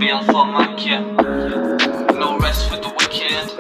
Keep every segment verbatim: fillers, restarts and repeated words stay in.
real for Mac, yeah. No rest for the wicked.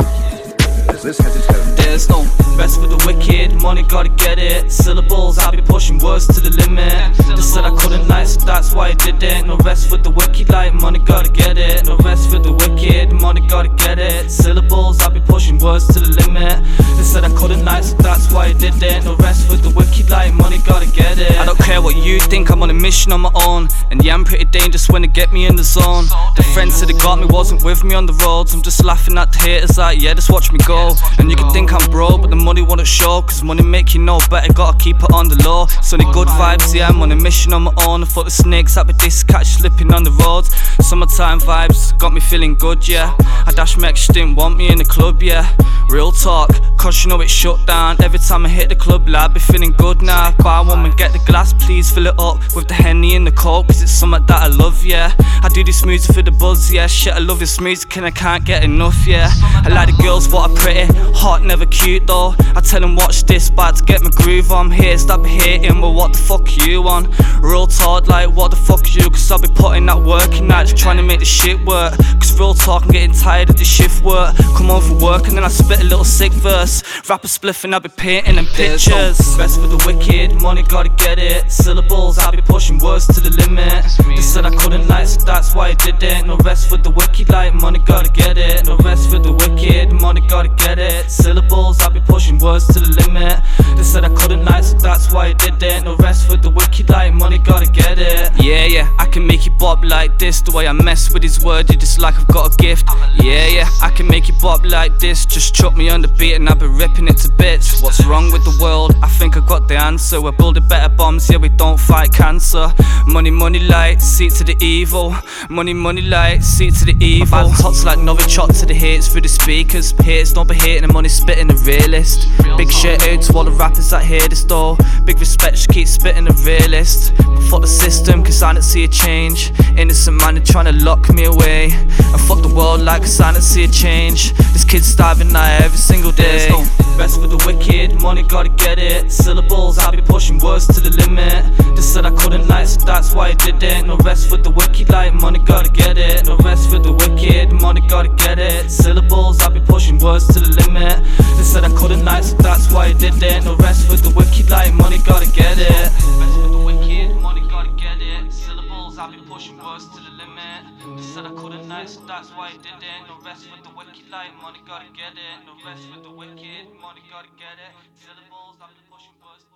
There's no rest for the wicked, money gotta get it. Syllables, I'll be pushing words to the limit. They said I couldn't lie, so that's why I did it. No rest for the wicked, like money gotta get it. No rest for the wicked, money gotta get it. Syllables, I'll be pushing words to the limit. They said I couldn't lie, so that's why I did it. No rest for the wicked, like money gotta get it. I don't care what you think, I'm on a mission on my own. And yeah, I'm pretty dangerous when they get me in the zone. The friends said they got me, wasn't with me on the roads. I'm just laughing at the haters like, yeah, just watch me go. And you can think I'm broke, but the money won't show. Cause money make you know better, gotta keep it on the low. Sunny good vibes, yeah, I'm on a mission on my own. I thought the snakes at the disc catch slipping on the roads. Summertime vibes, got me feeling good, yeah. I dash Mex, didn't want me in the club, yeah. Real talk, cause you know it's shut down. Every time I hit the club, lad, be feeling good now. Buy one and get the glass, please fill it up with the Henny and the Coke, cause it's something that I love, yeah. I do this music for the buzz, yeah. Shit, I love this music and I can't get enough, yeah. I like the girls, what are pretty, hot, never cute though. I tell them watch this, about to get my groove on. Here, stop hating, well what the fuck are you on? Real talk, like what the fuck are you? Cause I'll be putting that work in that, just trying to make the shit work. Cause real talk, I'm getting tired of the shift work. Come home from work and then I spit a little sick verse. Rap a spliff and I'll be painting them pictures. Rest for the wicked, money gotta get it. Syllables, I'll be pushing words to the limit. They said I couldn't lie, so that's why I did it. No rest for the wicked, like money gotta get it. No rest for the wicked, money gotta get it. Syllables, I'll be pushing words to the limit. They said I couldn't lie, so that's why I did it. No rest for the wicked, like money gotta get it. Yeah, yeah, I can make you bob like this. The way I mess with his word, you just like I've got a gift. Yeah, yeah, I can make you bob like this. Just chuck me on the beat and I'll be ripping it to bits. What's wrong with the world? I think I got the answer. We're building better bombs, yeah, we don't fight cancer. Money, money light, see to the evil. Money, money light, see to the evil. My bad thoughts like Novichok to the hits through the speakers. Haters don't be hating, the money spitting the realist. Big shit out to all the rappers that hear this though. Big respect, just keep spitting the realist. But fuck the system, cause I don't see a change. Innocent man, they're trying to lock me away. And fuck the world like cause I don't see a change. This kid's starving now every single day. Rest for the wicked, money gotta get it. Syllables, I'll be pushing words to the limit. They said I couldn't lie, so that's why I did it. No rest for the wicked, like money gotta get it. No rest for the wicked, money gotta get it. Syllables, I'll be pushing words to the limit. They said I couldn't lie, so that's why I did it. No rest for the wicked, like money gotta get it. Rest for the wicked, money gotta get it. Syllables, I'll be pushing words to the limit. They said I couldn't lie, so that's why I did it. No rest for the wicked, like money gotta get it. No rest for the wicked, money gotta get it. Syllables, I'll be pushing words.